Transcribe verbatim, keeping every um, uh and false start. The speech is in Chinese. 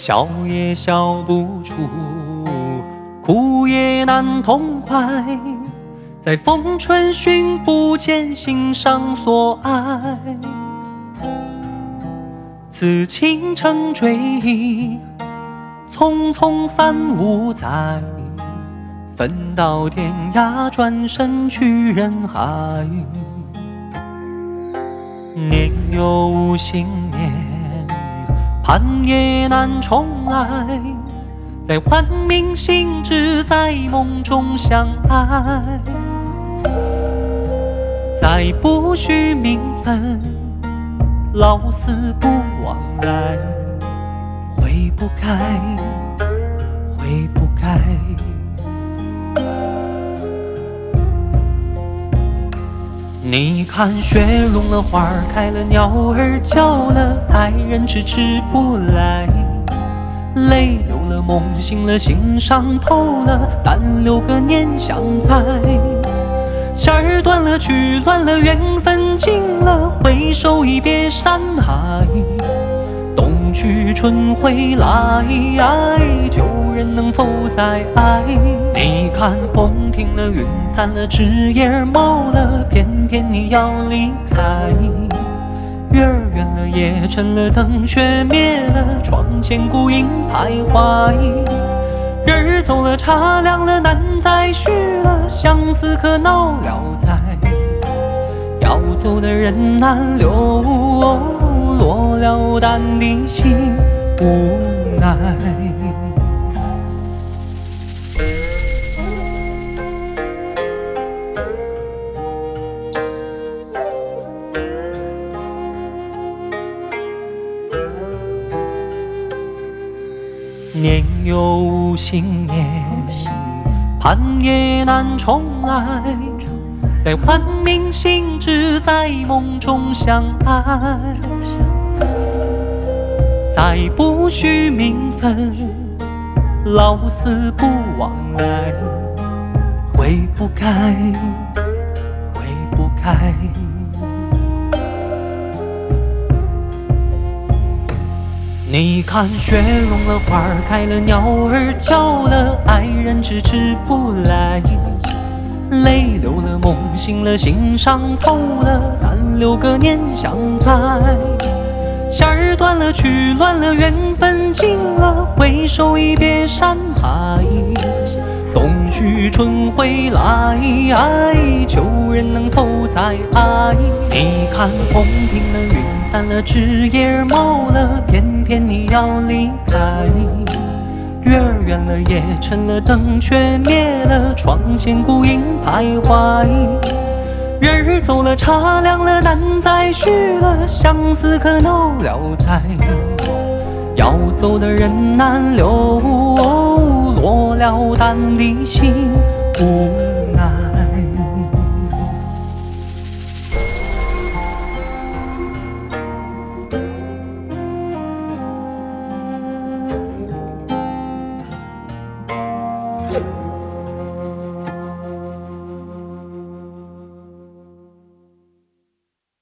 笑也笑不出，哭也难痛快，在风春寻不见心上所爱。此情成追忆，匆匆三五载，分道天涯，转身去人海。年幼无信念，盼也难重来，在唤明心智，在梦中相爱。再不须名分，老死不往来，回不开，回不开。你看雪融了，花儿开了，鸟儿叫了，爱人迟迟不来。泪流了，梦醒了，心伤透了，但留个念想在。线儿断了，曲乱了，缘分尽了，回首已别山海。冬去春回来，旧人能否再爱？你看风停了，云散了，枝叶茂了，偏偏你要离开。月儿圆了，夜沉了，灯却灭了，窗前孤影徘徊。人儿走了，茶凉了，难再续了，相思可恼了哉。要走的人难留，落了单的心无奈。年幼无信念，盼也难重来，在唤明心智，在梦中相爱。再不须名分，老死不往来，回不开，回不开。你看雪融了，花儿开了，鸟儿叫了，爱人迟迟不来。泪流了，梦醒了，心伤透了，但留个念想在。线儿断了，曲乱了，缘分尽了，回首已别山海。冬去春回来，旧人能否再爱？你看风停了，云散了，枝叶茂了，偏偏你要离开。月儿圆了，夜沉了，灯却灭了，窗前孤影徘徊。人儿走了，茶凉了，难再续了，相思可恼了哉。要走的人难留，落了单的心无